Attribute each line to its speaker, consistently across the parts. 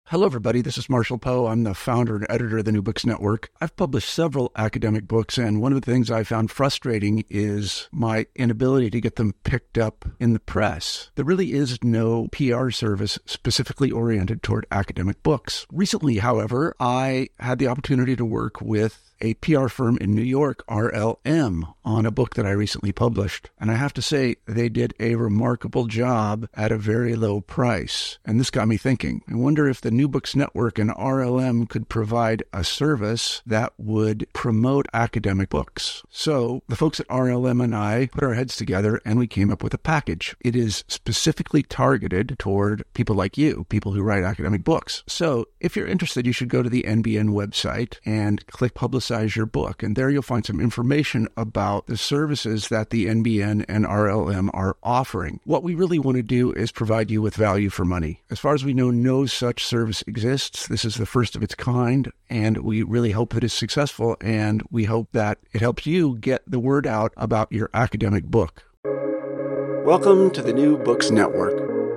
Speaker 1: Hello, everybody. This is Marshall Poe. I'm the founder and editor of the New Books Network. I've published several academic books, and one of the things I found frustrating is my inability to get them picked up in the press. There really is no PR service specifically oriented toward academic books. Recently, however, I had the opportunity to work with a PR firm in New York, RLM, on a book that I recently published. And I have to say, they did a remarkable job at a very low price. And this got me thinking. I wonder if the New Books Network and RLM could provide a service that would promote academic books. So the folks at RLM and I put our heads together and we came up with a package. It is specifically targeted toward people like you, people who write academic books. So if you're interested, you should go to the NBN website and click Publicize Your Book. And there you'll find some information about the services that the NBN and RLM are offering. What we really want to do is provide you with value for money. As far as we know, no such service exists. This is the first of its kind, and we really hope that it's successful, and we hope that it helps you get the word out about your academic book. Welcome to the New Books Network.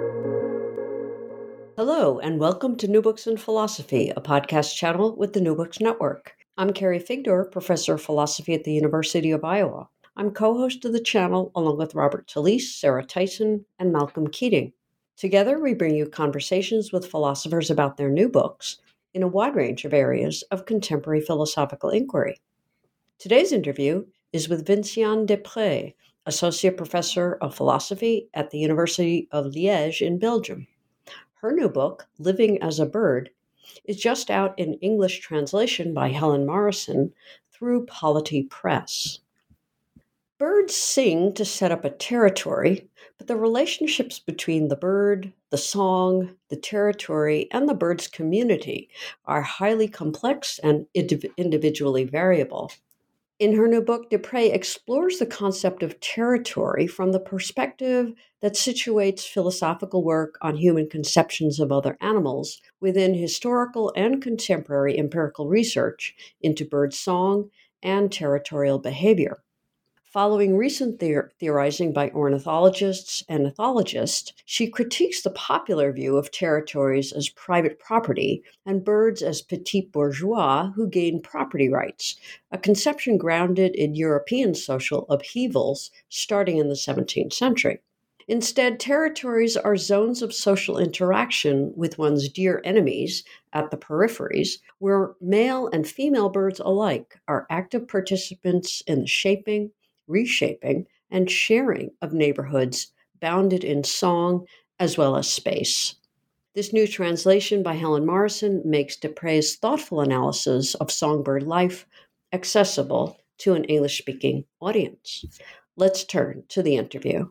Speaker 2: Hello, and welcome to New Books in Philosophy, a podcast channel with the New Books Network. I'm Carrie Figdor, professor of philosophy at the University of Iowa. I'm co-host of the channel along with Robert Talisse, Sarah Tyson, and Malcolm Keating. Together, we bring you conversations with philosophers about their new books in a wide range of areas of contemporary philosophical inquiry. Today's interview is with Vinciane Desprez, associate professor of philosophy at the University of Liège in Belgium. Her new book, Living as a Bird, is just out in English translation by Helen Morrison through Polity Press. Birds sing to set up a territory, but the relationships between the bird, the song, the territory, and the bird's community are highly complex and individually variable. In her new book, Desprez explores the concept of territory from the perspective that situates philosophical work on human conceptions of other animals within historical and contemporary empirical research into bird song and territorial behavior. Following recent theorizing by ornithologists and ethologists, she critiques the popular view of territories as private property and birds as petit bourgeois who gain property rights, a conception grounded in European social upheavals starting in the 17th century. Instead, territories are zones of social interaction with one's dear enemies at the peripheries, where male and female birds alike are active participants in the shaping, reshaping, and sharing of neighborhoods bounded in song as well as space. This new translation by Helen Morrison makes Desprez's thoughtful analysis of songbird life accessible to an English-speaking audience. Let's turn to the interview.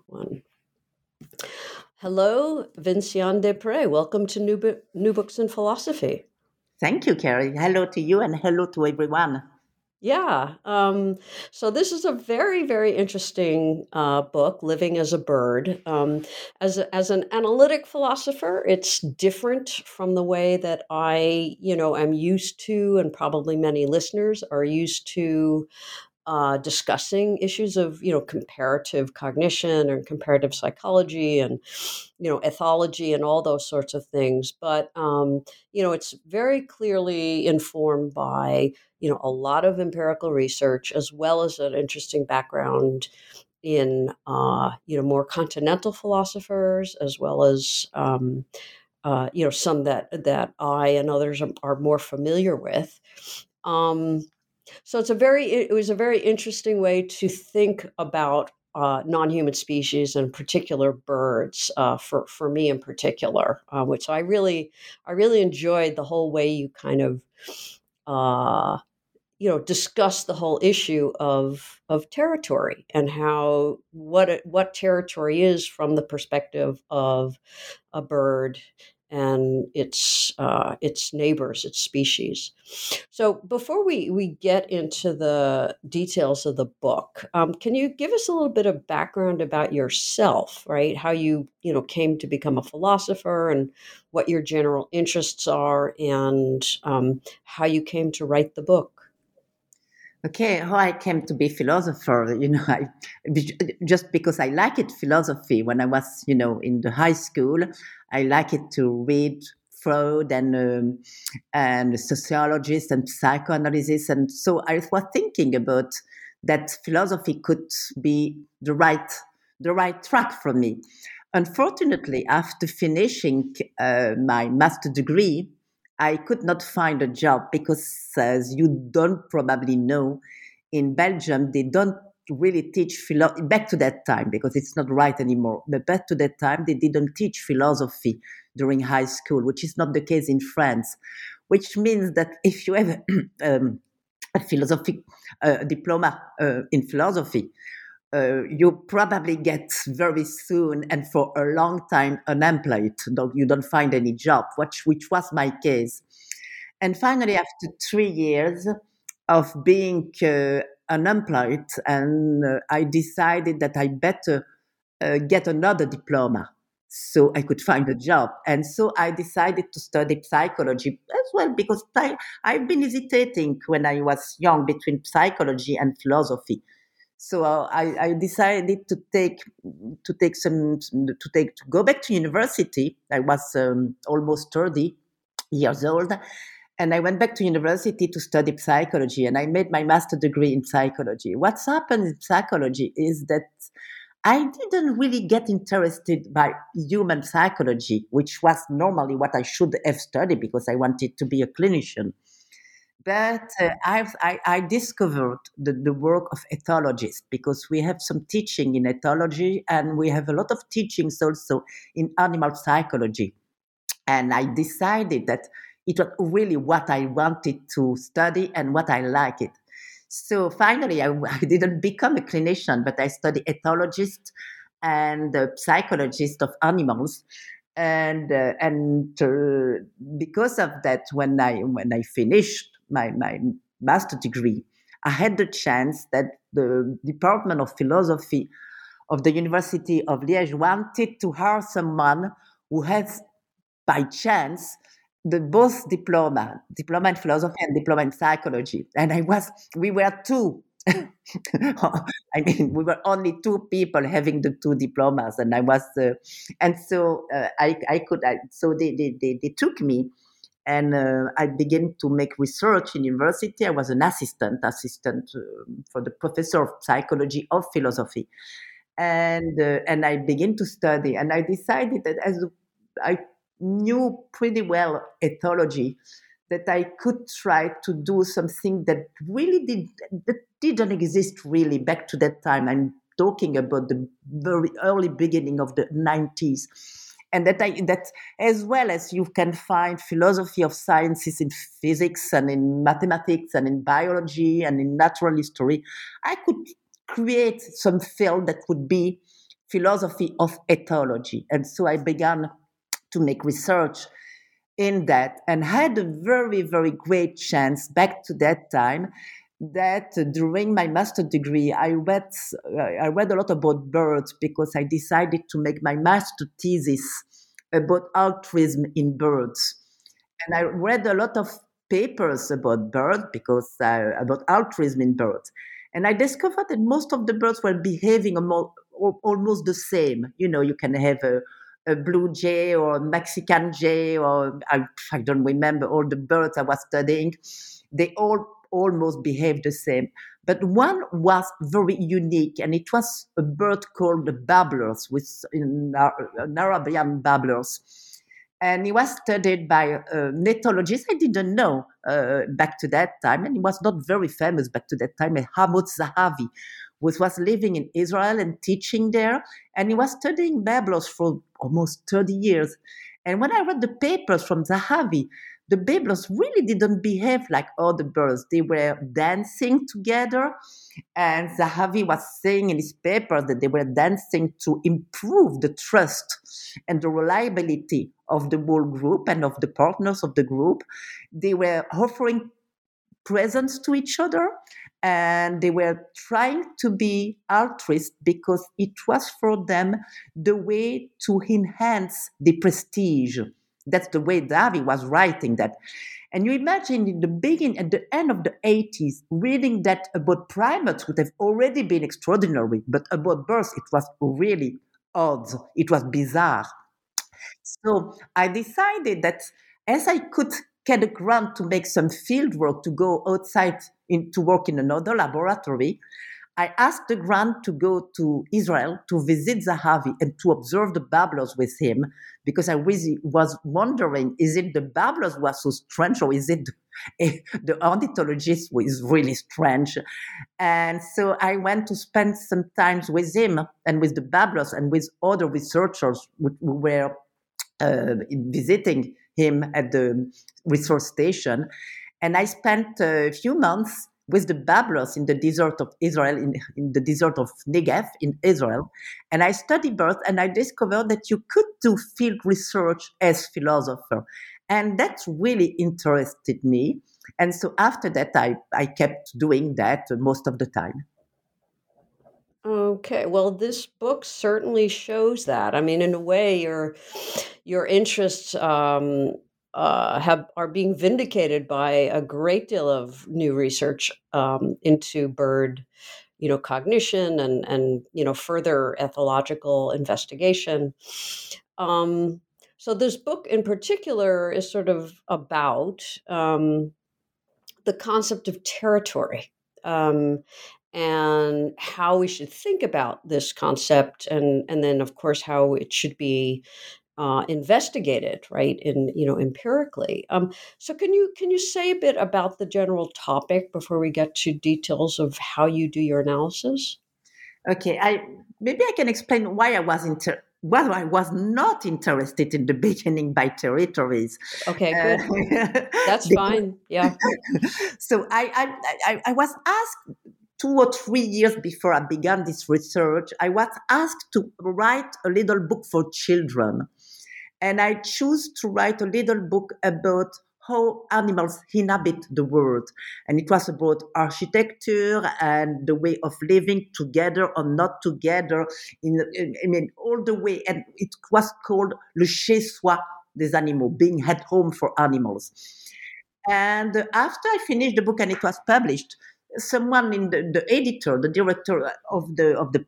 Speaker 2: Hello, Vinciane Desprez. Welcome to New Books in Philosophy.
Speaker 3: Thank you, Carrie. Hello to you and hello to everyone.
Speaker 2: Yeah. So this is a very, very interesting book, Living as a Bird. As an analytic philosopher, it's different from the way that I, am used to, and probably many listeners are used to discussing issues of, comparative cognition and comparative psychology and, ethology and all those sorts of things. But, it's very clearly informed by, a lot of empirical research, as well as an interesting background in, more continental philosophers, as well as, some that I and others are more familiar with. So it was a very interesting way to think about non-human species, and in particular birds, for me in particular, which I really enjoyed the whole way you kind of discuss the whole issue of territory and how what territory is from the perspective of a bird and its neighbors, its species. So before we get into the details of the book, can you give us a little bit of background about yourself, right? How you came to become a philosopher and what your general interests are, and how you came to write the book.
Speaker 3: Okay, how I came to be philosopher, just because I liked philosophy when I was, in the high school. I liked to read Freud and sociologist and psychoanalysis. And so I was thinking about that philosophy could be the right track for me. Unfortunately, after finishing my master degree, I could not find a job because, as you don't probably know, in Belgium they don't really teach back to that time, because it's not right anymore. But back to that time, they didn't teach philosophy during high school, which is not the case in France. Which means that if you have a philosophy diploma in philosophy, you probably get very soon and for a long time unemployed. You don't find any job, which was my case. And finally, after 3 years of being unemployed, and I decided that I better get another diploma so I could find a job. And so I decided to study psychology as well, because I've been hesitating when I was young between psychology and philosophy. So I decided to go back to university. I was almost 30 years old, and I went back to university to study psychology, and I made my master degree in psychology. What's happened in psychology is that I didn't really get interested by human psychology, which was normally what I should have studied because I wanted to be a clinician. But I discovered the work of ethologists, because we have some teaching in ethology and we have a lot of teachings also in animal psychology. And I decided that it was really what I wanted to study and what I liked it. So finally, I didn't become a clinician, but I studied ethologist and psychologist of animals. And because of that, when I finished my master degree, I had the chance that the Department of Philosophy of the University of Liège wanted to hire someone who has, by chance, the both diploma in philosophy and diploma in psychology. And we were two. I mean, we were only two people having the two diplomas, and so they took me, and I began to make research in university. I was an assistant for the professor of psychology of philosophy, and I began to study, and I decided that as I knew pretty well ethology, that I could try to do something that didn't exist really back to that time. I'm talking about the very early beginning of the 90s. And that as well as you can find philosophy of sciences in physics and in mathematics and in biology and in natural history, I could create some field that would be philosophy of ethology. And so I began to make research in that, and had a very, very great chance back to that time that during my master degree, I read a lot about birds, because I decided to make my master thesis about altruism in birds. And I read a lot of papers about birds, because about altruism in birds. And I discovered that most of the birds were behaving almost the same. You can have a blue jay or a Mexican jay, or I don't remember all the birds I was studying. They all almost behaved the same. But one was very unique, and it was a bird called the babblers, an Arabian babblers. And he was studied by an ethologist I didn't know back to that time, and he was not very famous back to that time, Hamoud Zahavi, who was living in Israel and teaching there, and he was studying babblers for almost 30 years. And when I read the papers from Zahavi, the babblers really didn't behave like other birds. They were dancing together, and Zahavi was saying in his paper that they were dancing to improve the trust and the reliability of the whole group and of the partners of the group. They were offering presents to each other, and they were trying to be altruist because it was for them the way to enhance the prestige. That's the way Zahavi was writing that. And you imagine in the beginning, at the end of the 80s, reading that about primates would have already been extraordinary, but about birds, it was really odd. It was bizarre. So I decided that as I could get a grant to make some field work, to go outside to work in another laboratory, I asked the grant to go to Israel to visit Zahavi and to observe the babblers with him, because I really was wondering, is it the babblers who are so strange, or is it the ornithologist who is really strange? And so I went to spend some time with him and with the babblers and with other researchers who were visiting him at the research station. And I spent a few months with the babblers in the desert of Israel, in the desert of Negev in Israel. And I studied birds, and I discovered that you could do field research as philosopher. And that really interested me. And so after that, I kept doing that most of the time.
Speaker 2: Okay, well, this book certainly shows that. I mean, in a way, your interests are being vindicated by a great deal of new research into bird, cognition and further ethological investigation. So this book in particular is sort of about the concept of territory. And how we should think about this concept, and then of course how it should be investigated, right? Empirically. So can you say a bit about the general topic before we get to details of how you do your analysis?
Speaker 3: Okay, maybe I can explain why I was not interested in the beginning by territories.
Speaker 2: Okay, good. That's fine. Yeah.
Speaker 3: So I was asked 2 or 3 years before I began this research, I was asked to write a little book for children. And I chose to write a little book about how animals inhabit the world. And it was about architecture and the way of living together or not together, all the way. And it was called Le Chez Soi des Animaux, being at home for animals. And after I finished the book and it was published, someone in the editor, the director of the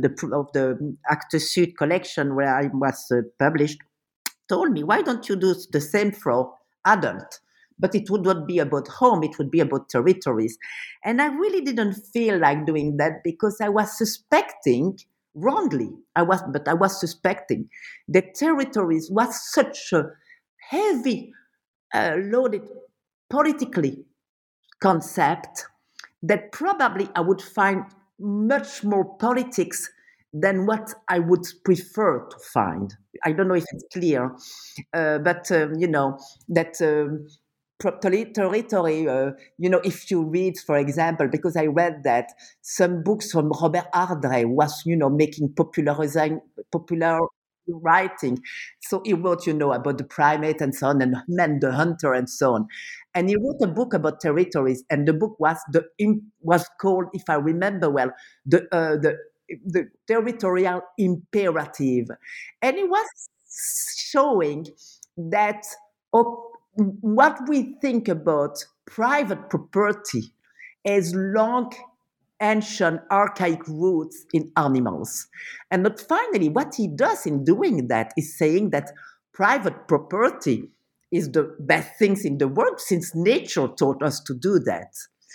Speaker 3: Actes Sud collection where I was published, told me, why don't you do the same for adult? But it would not be about home, it would be about territories. And I really didn't feel like doing that because I was suspecting, wrongly, I was suspecting that territories was such a heavy, loaded politically concept that probably I would find much more politics than what I would prefer to find. I don't know if it's clear, but that territory. If you read, for example, because I read that some books from Robert Ardrey was, making popular writing. So he wrote, about the primate and so on, and Man the Hunter and so on. And he wrote a book about territories, and the book was called, if I remember well, the territorial imperative. And it was showing that what we think about private property has long, ancient, archaic roots in animals. And that finally, what he does in doing that is saying that private property is the best things in the world since nature taught us to do that.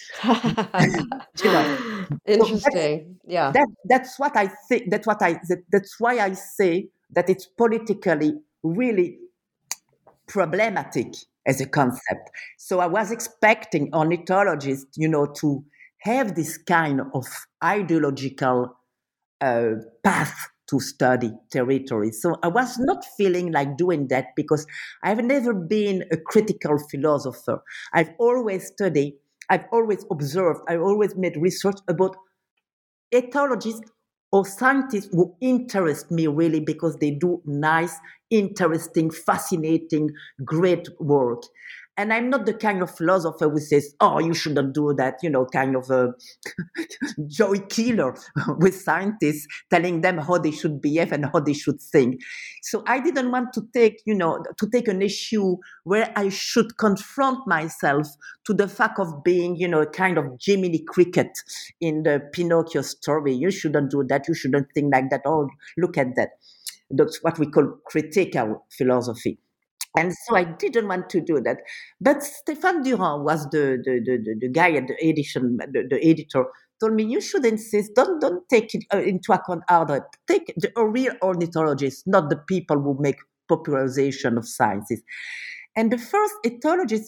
Speaker 2: Interesting. Yeah.
Speaker 3: That's what I think. That's why I say that it's politically really problematic as a concept. So I was expecting ornithologists, to have this kind of ideological path to study territory. So I was not feeling like doing that because I've never been a critical philosopher. I've always studied, I've always observed, I've always made research about ethologists or scientists who interest me really because they do nice, interesting, fascinating, great work. And I'm not the kind of philosopher who says, oh, you shouldn't do that, kind of a joy killer with scientists telling them how they should behave and how they should think. So I didn't want to take an issue where I should confront myself to the fact of being, a kind of Jiminy Cricket in the Pinocchio story. You shouldn't do that. You shouldn't think like that. Oh, look at that. That's what we call critical philosophy. And so I didn't want to do that. But Stéphane Durand was the guy at the the editor, told me, you should insist, don't take it into account other, take the real ornithologists, not the people who make popularization of sciences. And the first ethologist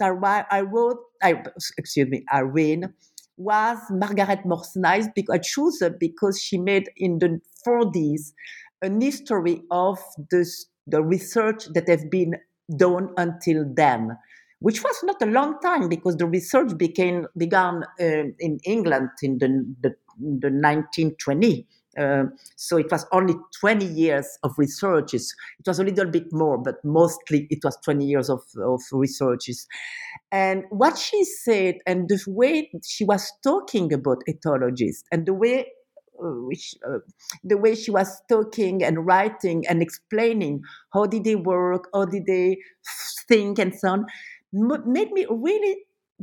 Speaker 3: I read was Margaret Morse Niles. I chose her because she made in the 40s an history of the research that have been done until then, which was not a long time because the research began in England in the 1920s. So it was only 20 years of researches. It was a little bit more, but mostly it was 20 years of researches. And what she said and the way she was talking about ethologists and the way she was talking and writing and explaining how did they work, how did they think, and so on, made me really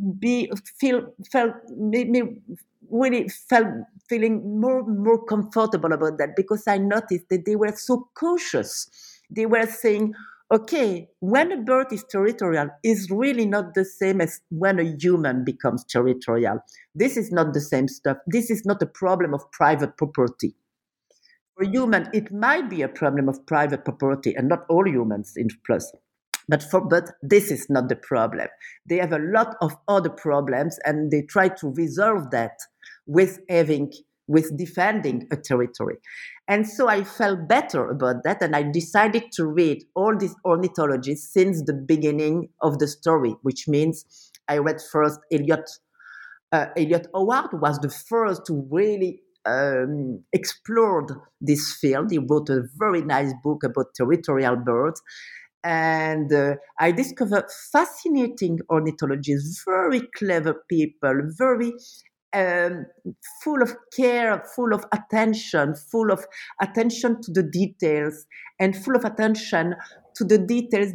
Speaker 3: made me really felt feeling more comfortable about that, because I noticed that they were so cautious. They were saying, okay, when a bird is territorial, is really not the same as when a human becomes territorial. This is not the same stuff. This is not a problem of private property. For human, it might be a problem of private property, and not all humans in plus. But this is not the problem. They have a lot of other problems, and they try to resolve that with defending a territory. And so I felt better about that, and I decided to read all these ornithologists since the beginning of the story, which means I read first Eliot Howard, who was the first to really explored this field. He wrote a very nice book about territorial birds. And I discovered fascinating ornithologists, very clever people, very full of care, full of attention to the details, and full of attention to the details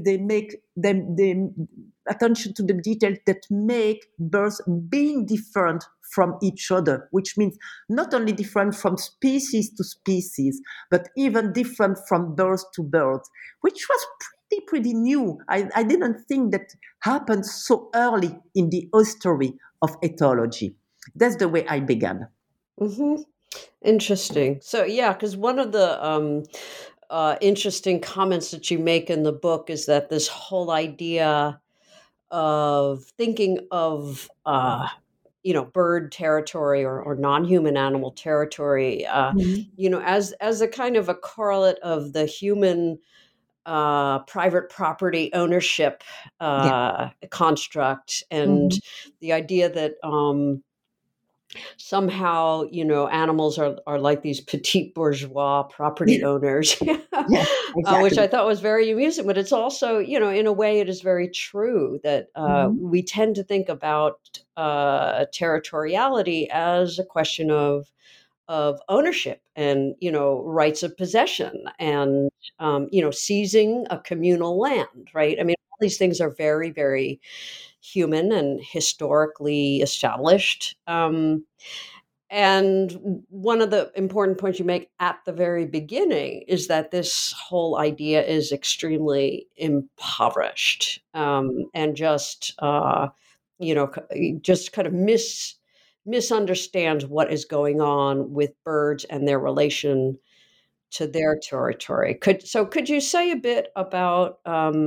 Speaker 3: attention to the details that make birds being different from each other, which means not only different from species to species, but even different from birds to birds, which was pretty new. I didn't think that happened so early in the history of ethology. That's the way I began.
Speaker 2: Mm-hmm. Interesting. So yeah, because one of the interesting comments that you make in the book is that this whole idea of thinking of bird territory or non-human animal territory, as a kind of a correlate of the human private property ownership
Speaker 3: Yeah.
Speaker 2: construct, and
Speaker 3: Mm-hmm.
Speaker 2: the idea that somehow animals are like these petite bourgeois property owners,
Speaker 3: Yeah,
Speaker 2: which
Speaker 3: exactly.
Speaker 2: I thought was very amusing. But it's also, in a way, it is very true that
Speaker 3: Mm-hmm.
Speaker 2: we tend to think about territoriality as a question of ownership and rights of possession and seizing a communal land, right? I mean, all these things are very, very human and historically established. And one of the important points you make at the very beginning is that this whole idea is extremely impoverished, and just kind of misunderstands what is going on with birds and their relation to their territory. Could you say a bit about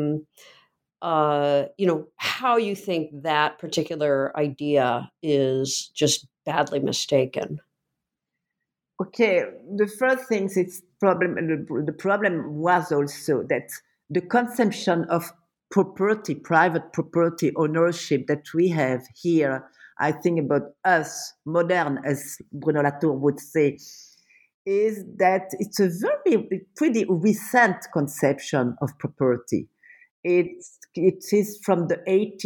Speaker 2: how you think that particular idea is just badly mistaken?
Speaker 3: Okay, the first thing is the problem was also that the conception of property, private property ownership that we have here, I think about us, modern, as Bruno Latour would say, is that it's a pretty recent conception of property. It is from the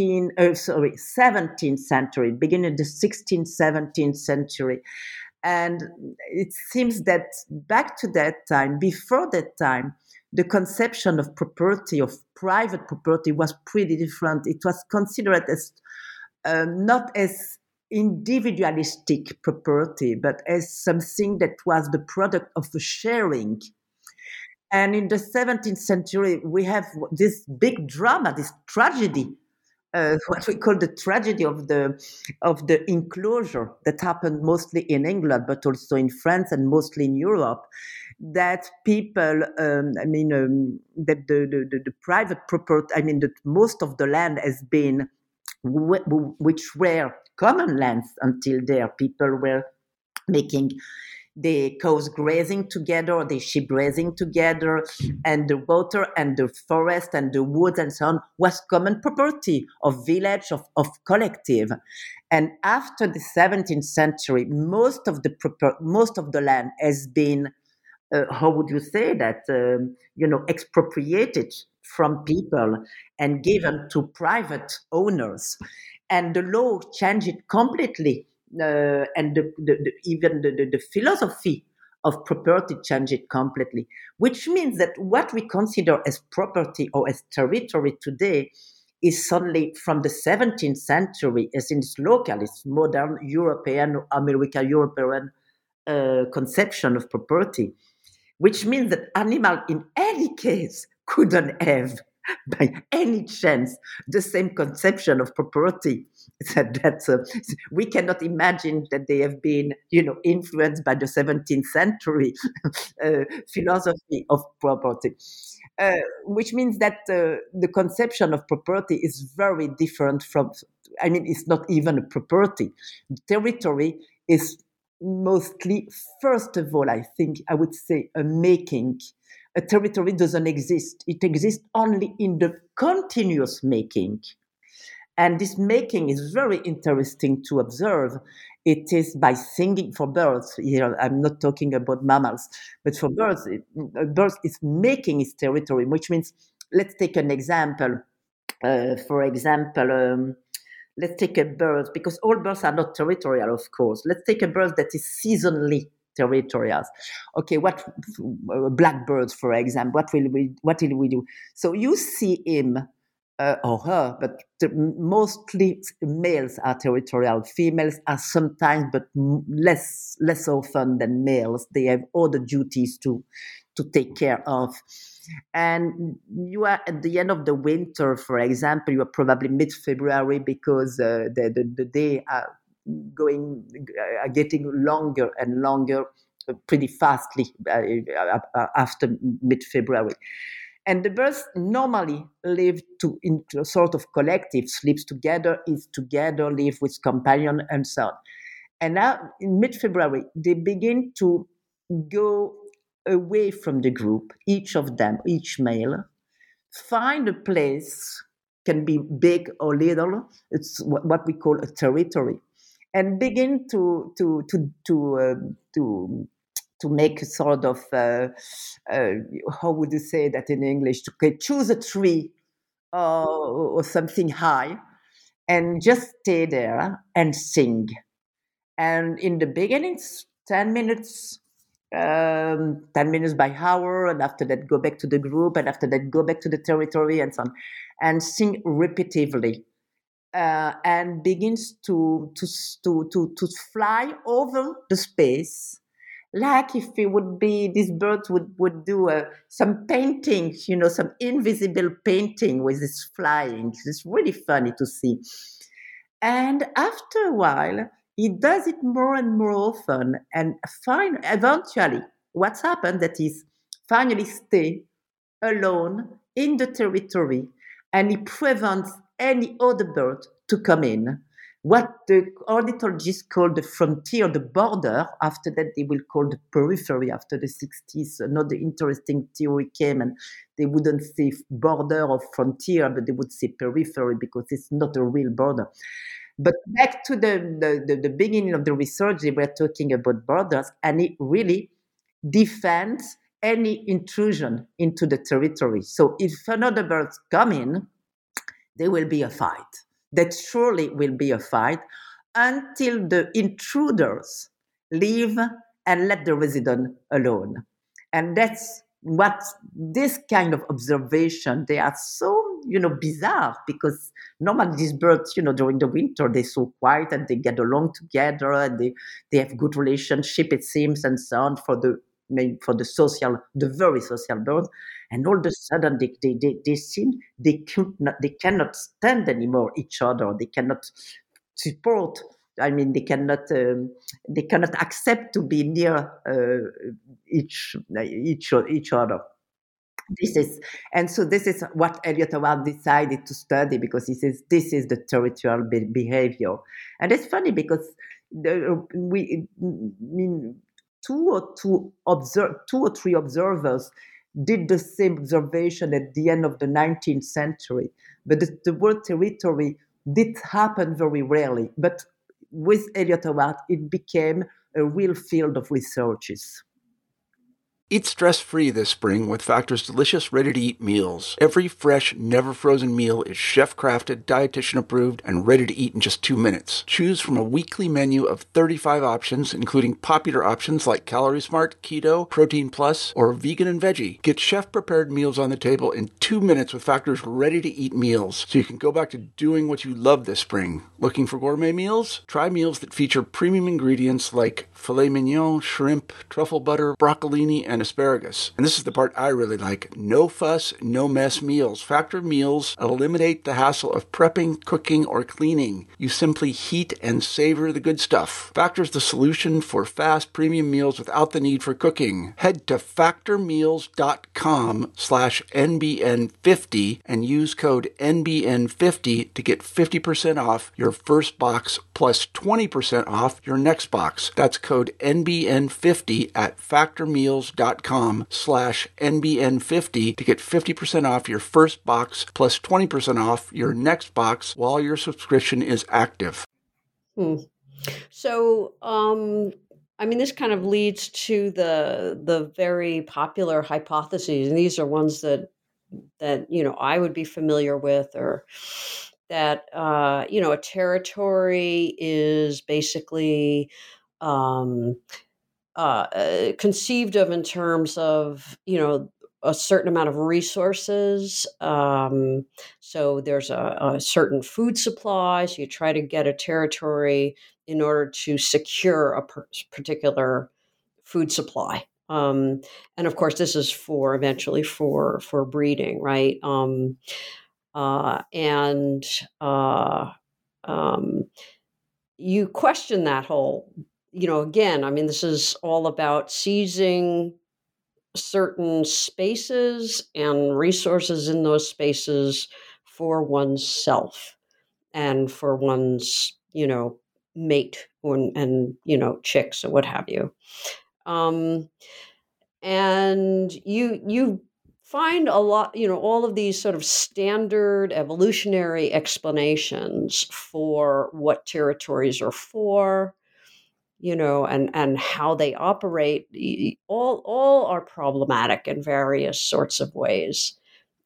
Speaker 3: 17th century, beginning of the 16th, 17th century. And it seems that back to that time, before that time, the conception of property, of private property, was pretty different. It was considered as not as individualistic property, but as something that was the product of a sharing. And in the 17th century, we have this big drama, this tragedy, what we call the tragedy of the enclosure that happened mostly in England, but also in France and mostly in Europe. That people, that the private property, that most of the land has been, which were common lands until there. People were making the cows grazing together, the sheep grazing together, and the water and the forest and the woods and so on was common property of village, of collective. And after the 17th century, most of the land has been, how would you say that, expropriated from people and given to private owners. And the law changed it completely, and even the philosophy of property changed it completely, which means that what we consider as property or as territory today is suddenly from the 17th century, as in its local, its modern European, European conception of property, which means that animal in any case couldn't have by any chance the same conception of property. We cannot imagine that they have been influenced by the 17th century philosophy of property, which means that the conception of property is very different from, it's not even a property. Territory is mostly, first of all, I would say, a making. A territory doesn't exist. It exists only in the continuous making. And this making is very interesting to observe. It is by singing for birds. Here, I'm not talking about mammals, but for birds, birds is making its territory, which means, let's take an example. For example, let's take a bird, because all birds are not territorial, of course. Let's take a bird that is seasonally territorial. Okay, what blackbirds, for example? What will we do? So you see him or her, but mostly males are territorial. Females are sometimes, but less often than males. They have other duties to take care of. And you are at the end of the winter, for example, you are probably mid-February, because the day are getting longer and longer pretty fastly after mid-February. And the birds normally live into a sort of collective, sleeps together, eats together, live with companion, and so on. And now in mid-February, they begin to go away from the group, each of them, each male, find a place, can be big or little, it's what we call a territory, and begin to make a sort of, how would you say that in English, to choose a tree or something high, and just stay there and sing. And in the beginning, 10 minutes, 10 minutes by hour, and after that go back to the group, and after that go back to the territory, and so on, and sing repetitively, and begins to fly over the space, like if it would be, these birds would do some painting, some invisible painting with this flying. It's really funny to see. And after a while, he does it more and more often, and eventually, what's happened that is finally stay alone in the territory, and he prevents any other bird to come in. What the ornithologists call the frontier, the border. After that, they will call the periphery. After the 60s, another interesting theory came, and they wouldn't say border or frontier, but they would say periphery, because it's not a real border. But back to the beginning of the research, they were talking about borders, and it really defends any intrusion into the territory. So if another bird come in, there will be a fight. That surely will be a fight until the intruders leave and let the resident alone. And that's what this kind of observation, they are so, bizarre, because normally these birds, during the winter, they're so quiet and they get along together and they have good relationship, it seems, and so on, for the maybe for the very social birds, and all of a sudden they seem they cannot stand anymore each other. They cannot support. I mean, they cannot accept to be near each other. This is and so this is what Elliot Howard decided to study, because he says this is the territorial behavior. And it's funny because we I mean two or three observers did the same observation at the end of the 19th century, but the word territory did happen very rarely. But with Elliot Howard, it became a real field of researches.
Speaker 1: Eat stress-free this spring with Factor's delicious ready-to-eat meals. Every fresh, never-frozen meal is chef-crafted, dietitian-approved, and ready to eat in just 2 minutes. Choose from a weekly menu of 35 options, including popular options like Calorie Smart, Keto, Protein Plus, or Vegan and Veggie. Get chef-prepared meals on the table in 2 minutes with Factor's ready-to-eat meals, so you can go back to doing what you love this spring. Looking for gourmet meals? Try meals that feature premium ingredients like filet mignon, shrimp, truffle butter, broccolini, and asparagus. And this is the part I really like. No fuss, no mess meals. Factor meals eliminate the hassle of prepping, cooking, or cleaning. You simply heat and savor the good stuff. Factor's the solution for fast premium meals without the need for cooking. Head to factormeals.com/NBN50 and use code NBN50 to get 50% off your first box plus 20% off your next box. That's code NBN50 at factormeals.com/NBN50 to get 50% off your first box plus 20% off your next box while your subscription is active.
Speaker 2: So, I mean, this kind of leads to the very popular hypotheses, and these are ones that I would be familiar with, or that a territory is basically conceived of in terms of a certain amount of resources. So there's a certain food supply. So you try to get a territory in order to secure a particular food supply. And of course, this is eventually for breeding, right? You question that whole, again, I mean, this is all about seizing certain spaces and resources in those spaces for oneself and for one's, mate and chicks or what have you. And you find a lot, all of these sort of standard evolutionary explanations for what territories are for, and how they operate, all are problematic in various sorts of ways.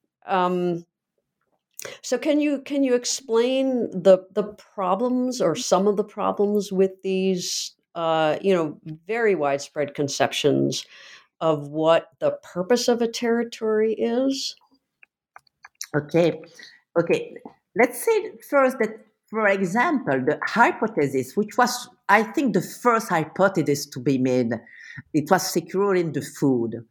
Speaker 2: So can you explain the problems or some of the problems with these very widespread conceptions of what the purpose of a territory is?
Speaker 3: Okay. Let's say first that, for example, the hypothesis, which was, I think, the first hypothesis to be made, it was securing the food.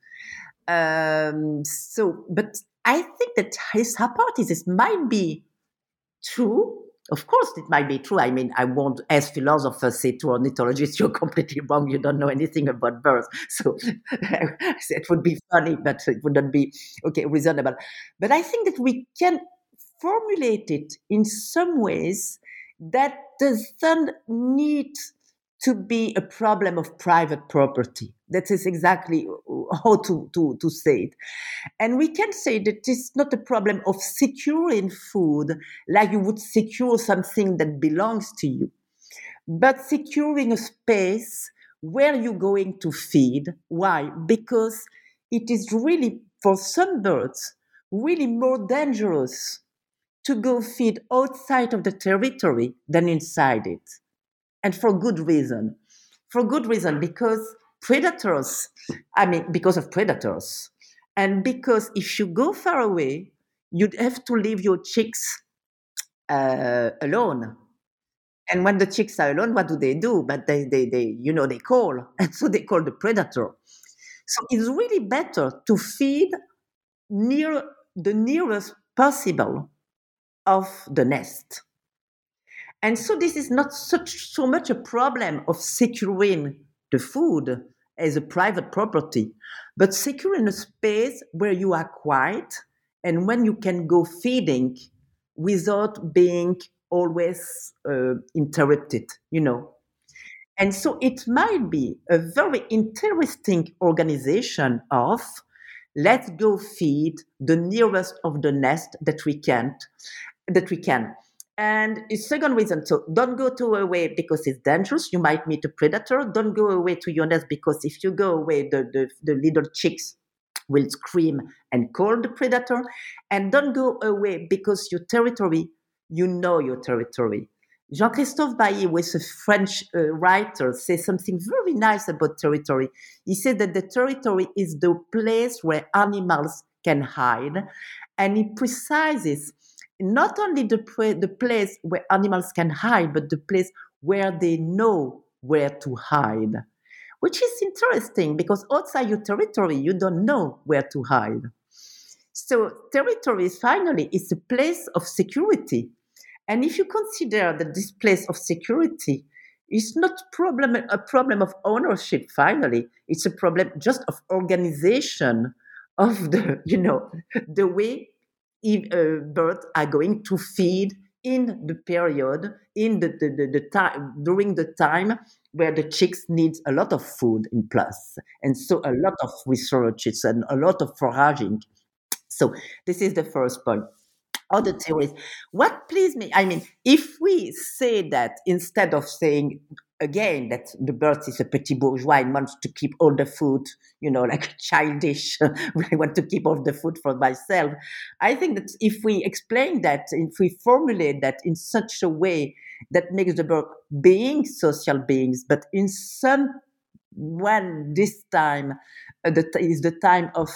Speaker 3: But I think that his hypothesis might be true. Of course, it might be true. I mean, I won't, as philosophers, say to ornithologists, you're completely wrong. You don't know anything about birds. So it would be funny, but it wouldn't be, reasonable. But I think that we can formulate it in some ways that doesn't need to be a problem of private property. That is exactly how to say it. And we can say that it's not a problem of securing food like you would secure something that belongs to you, but securing a space where you're going to feed. Why? Because it is really, for some birds, really more dangerous to go feed outside of the territory than inside it. And for good reason. Because because of predators. And because if you go far away, you'd have to leave your chicks alone. And when the chicks are alone, what do? But they call. And so they call the predator. So it's really better to feed near the nearest possible of the nest. And so this is not so much a problem of securing the food as a private property, but securing a space where you are quiet and when you can go feeding without being always interrupted, you know. And so it might be a very interesting organization of let's go feed the nearest of the nest that we can. And a second reason, so don't go to away because it's dangerous. You might meet a predator. Don't go away to your nest because if you go away, the little chicks will scream and call the predator. And don't go away because your territory, you know your territory. Jean-Christophe Bailly, who is a French writer, says something very nice about territory. He said that the territory is the place where animals can hide. And he precises not only the place where animals can hide, but the place where they know where to hide, which is interesting because outside your territory, you don't know where to hide. So territory finally is a place of security. And if you consider that this place of security is not a problem of ownership, finally, it's a problem just of organization of the way birds are going to feed in the period, in the time, during the time where the chicks need a lot of food in plus. And so a lot of researches and a lot of foraging. So this is the first point. Other theories. What pleased me, I mean, if we say that instead of saying again that the bird is a petit bourgeois and wants to keep all the food, like childish, I want to keep all the food for myself. I think that if we explain that, if we formulate that in such a way that makes the bird being social beings, but in when this time is the time of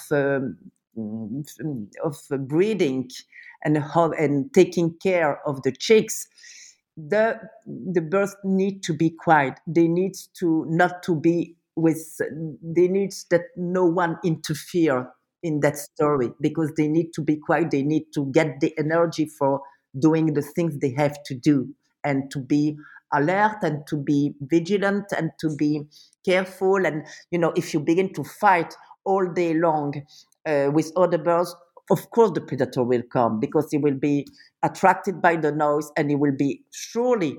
Speaker 3: breeding and taking care of the chicks, the birds need to be quiet. They need to not to be with. They need that no one interfere in that story because they need to be quiet. They need to get the energy for doing the things they have to do and to be alert and to be vigilant and to be careful. And if you begin to fight all day long with other birds, of course the predator will come because he will be attracted by the noise and he will be surely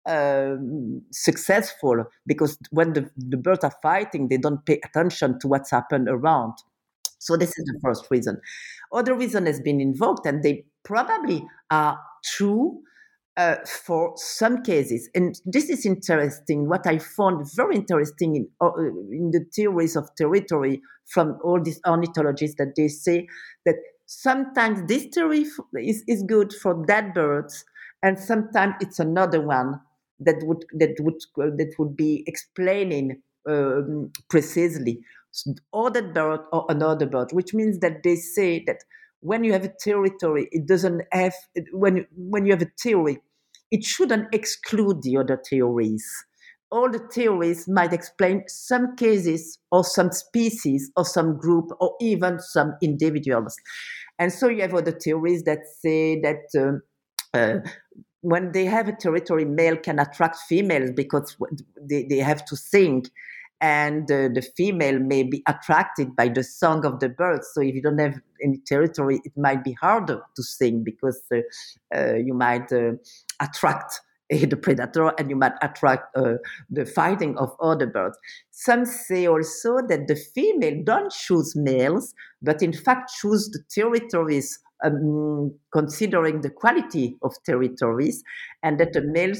Speaker 3: successful because when the birds are fighting, they don't pay attention to what's happened around. So this is the first reason. Other reason has been invoked, and they probably are true for some cases. And this is interesting. What I found very interesting in the theories of territory from all these ornithologists, that they say that sometimes this theory is good for dead birds, and sometimes it's another one that would be explaining precisely or that bird or another bird, which means that they say that when you have a territory, it doesn't have when you have a theory, it shouldn't exclude the other theories. All the theories might explain some cases or some species or some group or even some individuals. And so you have other theories that say that when they have a territory, male can attract females because they have to sing. And the female may be attracted by the song of the bird. So if you don't have any territory, it might be harder to sing because you might attract the predator and you might attract the fighting of other birds. Some say also that the female don't choose males, but in fact choose the territories considering the quality of territories, and that the male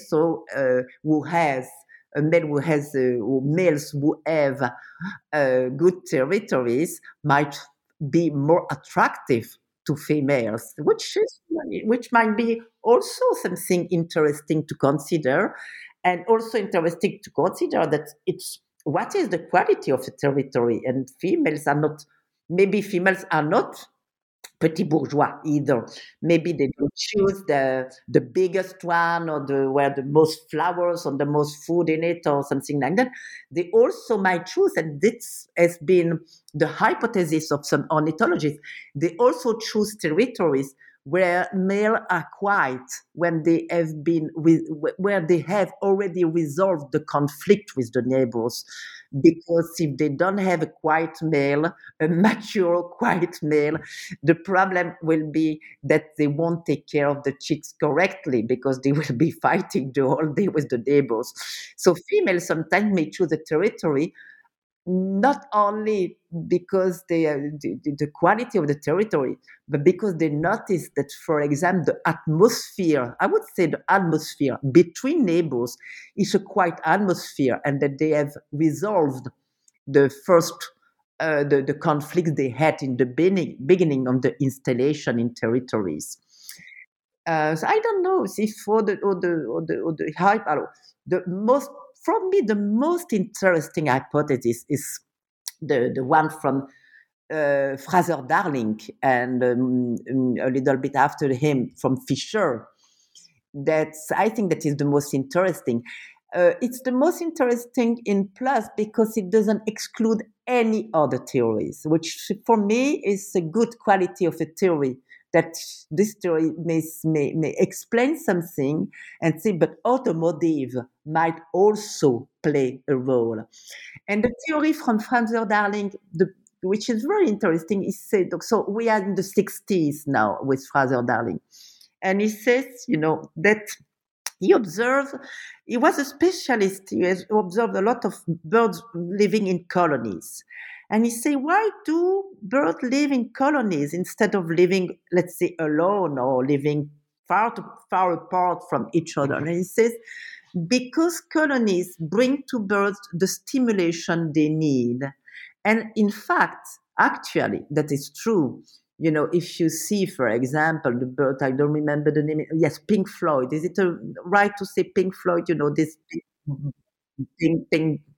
Speaker 3: males who have good territories might be more attractive to females, which might be also something interesting to consider, and also interesting to consider that it's what is the quality of a territory, and females are not petit bourgeois either. Maybe they don't choose the biggest one or the where the most flowers or the most food in it or something like that. They also might choose, and this has been the hypothesis of some ornithologists. They also choose territories where male are quiet when they have been with, where they have already resolved the conflict with the neighbors, because if they don't have a quiet male, a mature quiet male, the problem will be that they won't take care of the chicks correctly because they will be fighting the whole day with the neighbors. So females sometimes may choose a territory not only because the quality of the territory, but because they notice that, for example, the atmosphere, I would say the atmosphere between neighbors is a quiet atmosphere, and that they have resolved the first the conflicts they had in the beginning of the installation in territories. So I don't know if for the hype, the most for me the most interesting hypothesis is the one from Fraser Darling, and a little bit after him from Fisher. That's I think that is the most interesting. It's the most interesting in plus because it doesn't exclude any other theories, which for me is a good quality of a theory. That this theory may explain something and say, but automotive might also play a role. And the theory from Fraser Darling, which is very interesting, is said, so we are in the 60s now with Fraser Darling. And he says, that he observed, he was a specialist, he has observed a lot of birds living in colonies. And he said, why do birds live in colonies instead of living, let's say, alone or living far apart from each other? And he says, because colonies bring to birds the stimulation they need. And in fact, actually, that is true. If you see, for example, the bird, I don't remember the name. Yes, Pink Floyd. Is it right to say Pink Floyd? This pink.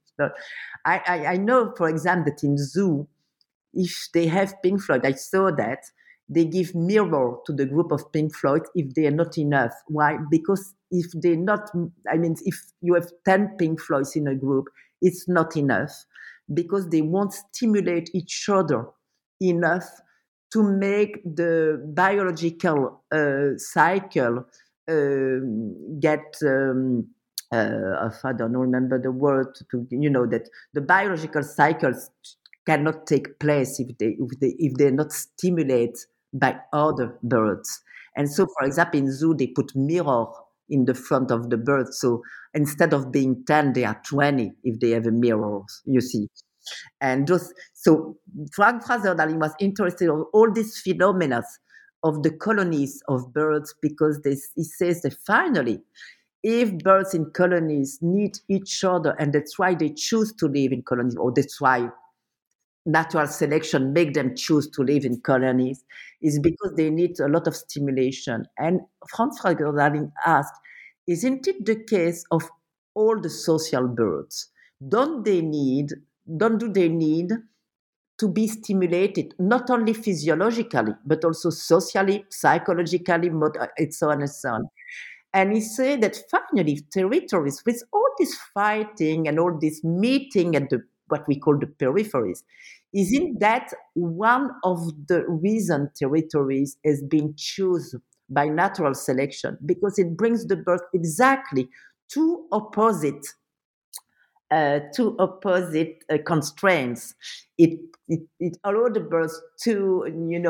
Speaker 3: I know, for example, that in zoo, if they have Pink Floyd, I saw that they give mirror to the group of Pink Floyd if they are not enough. Why? Because if they're not, if you have 10 Pink Floyds in a group, it's not enough because they won't stimulate each other enough to make the biological cycle get. I don't remember the word that the biological cycles cannot take place if they're not stimulated by other birds. And so, for example, in zoo they put mirror in the front of the bird. So instead of being 10, they are 20 if they have a mirror. You see. And so Frank Fraser Darling was interested in all these phenomena of the colonies of birds because he says that finally, if birds in colonies need each other, and that's why they choose to live in colonies, or that's why natural selection make them choose to live in colonies, is because they need a lot of stimulation. And Franz Fraser Darling asked, isn't it the case of all the social birds? Don't they need to be stimulated, not only physiologically, but also socially, psychologically, and so on and so on. And he said that finally, territories, with all this fighting and all this meeting at what we call the peripheries, isn't that one of the reasons territories has been chosen by natural selection? Because it brings the bird exactly two opposite constraints. It allows the birds to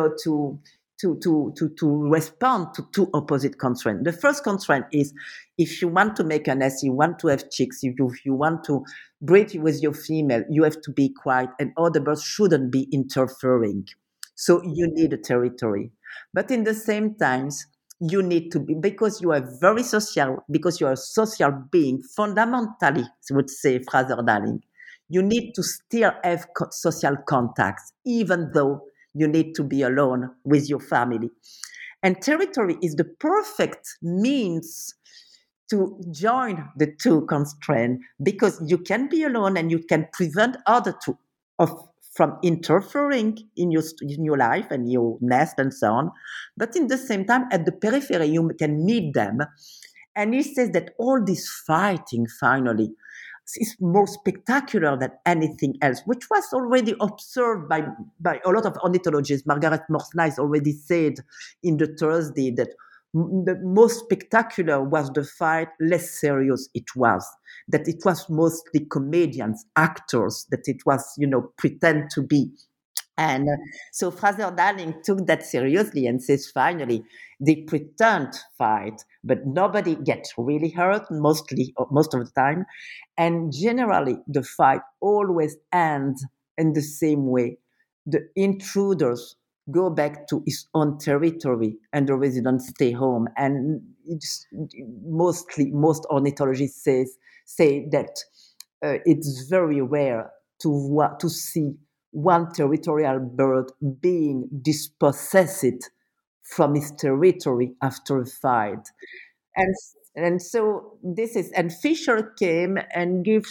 Speaker 3: respond to two opposite constraints. The first constraint is if you want to make a nest, you want to have chicks, if you want to breed with your female, you have to be quiet, and other birds shouldn't be interfering. So you need a territory. But in the same times, you need to be, because you are very social, because you are a social being, fundamentally, I would say Fraser Darling, you need to still have social contacts, even though you need to be alone with your family. And territory is the perfect means to join the two constraints, because you can be alone and you can prevent other two from interfering in your life and your nest and so on. But in the same time, at the periphery, you can meet them. And he says that all this fighting finally is more spectacular than anything else, which was already observed by a lot of ornithologists. Margaret Morse Nice already said in the Thursday that the most spectacular was the fight, less serious it was, that it was mostly comedians, actors, that it was, pretend to be. And so Fraser-Darling took that seriously and says, finally, they pretend fight, but nobody gets really hurt, most of the time. And generally, the fight always ends in the same way. The intruders go back to his own territory and the residents stay home. And most ornithologists say that it's very rare to see one territorial bird being dispossessed from his territory after a fight. And so this is, and Fisher came and gave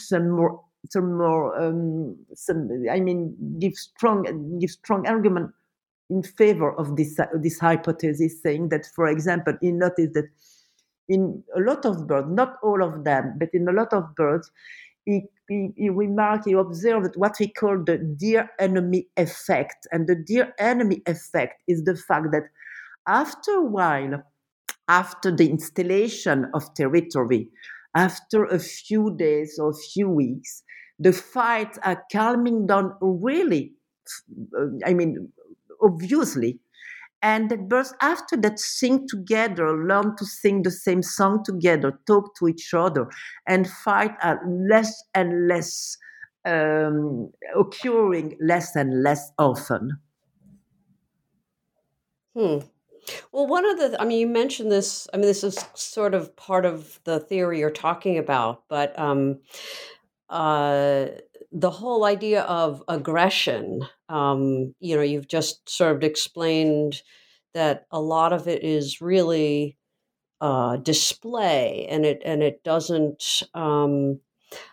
Speaker 3: give strong argument in favor of this hypothesis, saying that, for example, he noticed that in a lot of birds, not all of them, but in a lot of birds, he observed what we call the deer enemy effect. And the deer enemy effect is the fact that after a while, after the installation of territory, after a few days or a few weeks, the fights are calming down really, obviously. And the birds, after that, sing together, learn to sing the same song together, talk to each other, and fight are less and less occurring less and less often.
Speaker 2: Well, one of you mentioned this. This is sort of part of the theory you're talking about, but the whole idea of aggression, you've just sort of explained that a lot of it is really display, and it doesn't, and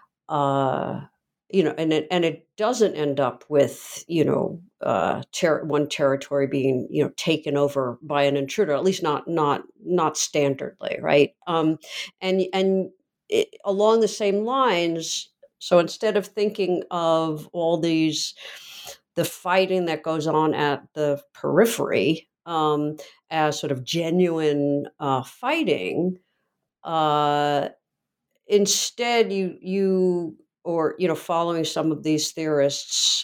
Speaker 2: it doesn't end up with one territory being taken over by an intruder, at least not standardly, right? And along the same lines. So instead of thinking of all the fighting that goes on at the periphery as sort of genuine fighting, instead you following some of these theorists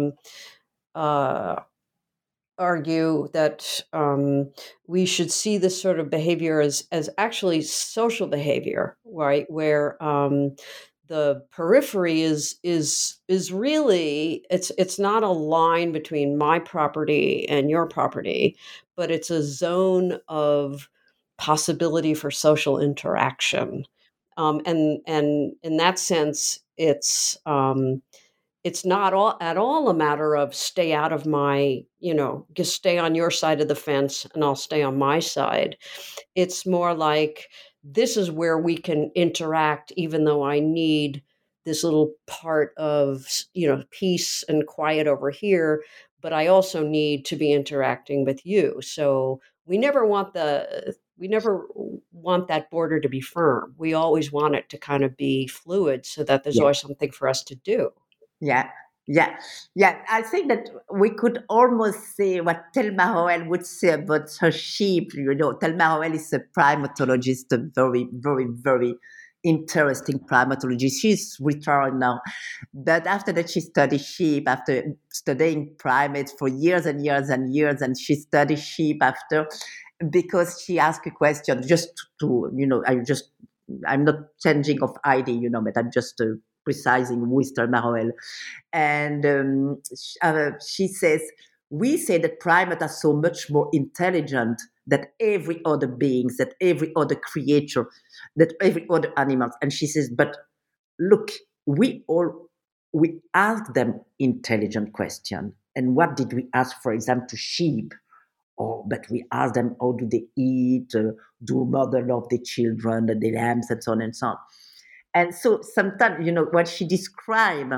Speaker 2: argue that we should see this sort of behavior as actually social behavior, right? Where the periphery is really, it's not a line between my property and your property, but it's a zone of possibility for social interaction. And in that sense, it's not at all a matter of stay out of my, just stay on your side of the fence and I'll stay on my side. It's more like, this is where we can interact, even though I need this little part of, peace and quiet over here, but I also need to be interacting with you. So we never want that border to be firm. We always want it to kind of be fluid so that there's always something for us to do.
Speaker 3: Yeah. I think that we could almost say what Thelma Rowell would say about her sheep. Thelma Rowell is a primatologist, a very, very, very interesting primatologist. She's retired now. But after that, she studied sheep, after studying primates for years and years and years. And she studied sheep after, because she asked a question just to, I'm not changing of ID, but I'm just precising with Thelma Rowell. And she says, we say that primates are so much more intelligent than every other beings, that every other creature, that every other animal. And she says, but look, we ask them intelligent questions. And what did we ask, for example, to sheep? But we ask them, how do they eat? Do mother love the children, the lambs, and so on and so on. And so sometimes, what she described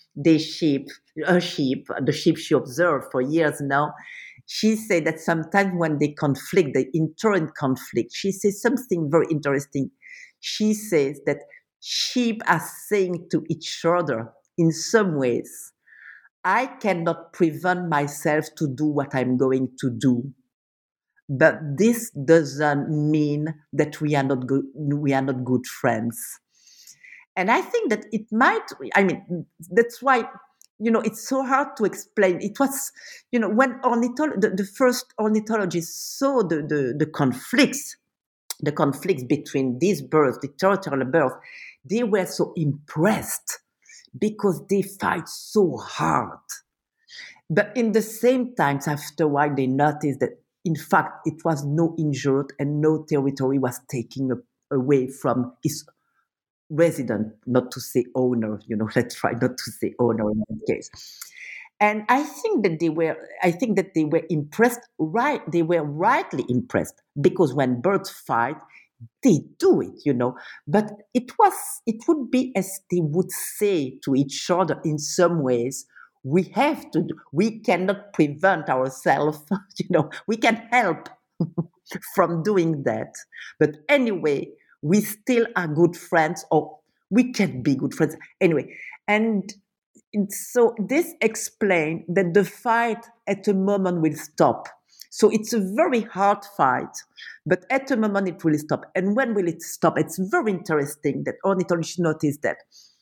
Speaker 3: the sheep the sheep she observed for years now, she said that sometimes when they conflict, they enter in conflict, she says something very interesting. She says that sheep are saying to each other in some ways, I cannot prevent myself to do what I'm going to do. But this doesn't mean that we are not good friends. And I think that it might, I mean, that's why, it's so hard to explain. It was, when the first ornithologists saw the conflicts between these birds, the territorial birds, they were so impressed because they fight so hard. But in the same time, after a while, they noticed that, in fact, it was no injured and no territory was taken away from its resident, not to say owner, let's try not to say owner in that case. And I think that they were impressed, right? They were rightly impressed because when birds fight, they do it. But it would be as they would say to each other in some ways, we cannot prevent ourselves, we can help from doing that. But anyway, we still are good friends, or we can be good friends anyway. And so this explains that the fight at a moment will stop. So it's a very hard fight, but at a moment it will stop. And when will it stop? It's very interesting that ornithologists notice that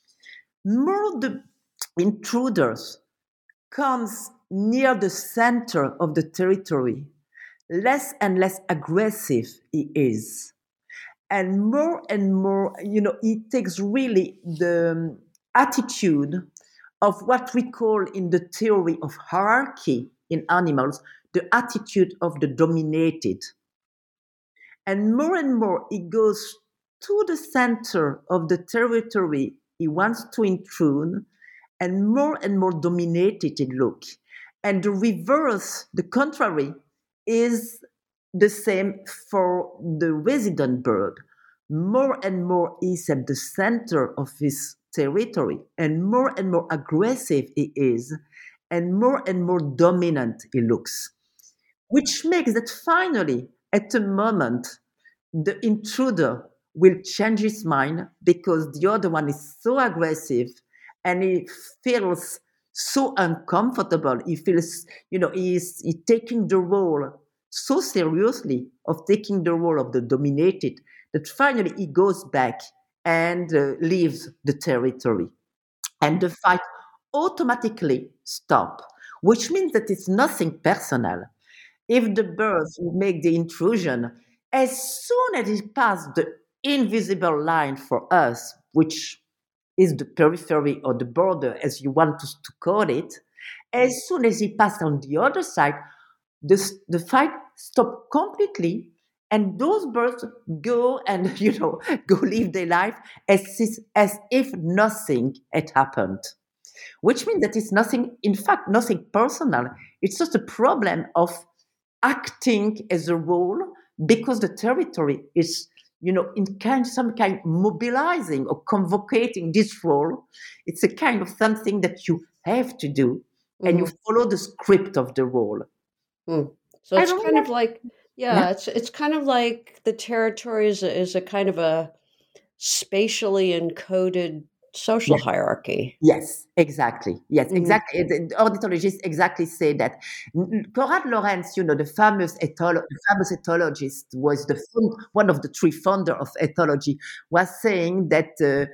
Speaker 3: more the intruders comes near the center of the territory, less and less aggressive he is. And more, he takes really the attitude of what we call in the theory of hierarchy in animals, the attitude of the dominated. And more, he goes to the center of the territory he wants to intrude, and more dominated it looks. And the reverse, the contrary, is the same for the resident bird. More and more he's at the center of his territory, and more aggressive he is, and more dominant he looks. Which makes that finally, at a moment, the intruder will change his mind because the other one is so aggressive and he feels so uncomfortable. He feels, he's taking the role so seriously of taking the role of the dominated that finally he goes back and leaves the territory. And the fight automatically stops, which means that it's nothing personal. If the birds who make the intrusion, as soon as it passes the invisible line for us, which is the periphery or the border, as you want to call it, as soon as he passes on the other side, the fight stops completely, and those birds go and go live their life as if nothing had happened. Which means that it's nothing, in fact, nothing personal. It's just a problem of acting as a role because the territory is, some kind mobilizing or convocating this role. It's a kind of something that you have to do, and you follow the script of the role.
Speaker 2: So it's kind of like, it's kind of like the territory is a kind of a spatially encoded social hierarchy.
Speaker 3: Yes, exactly. Yes, exactly. The ornithologists exactly say that. Konrad Lorenz, the famous ethologist, was one of the three founders of ethology, was saying that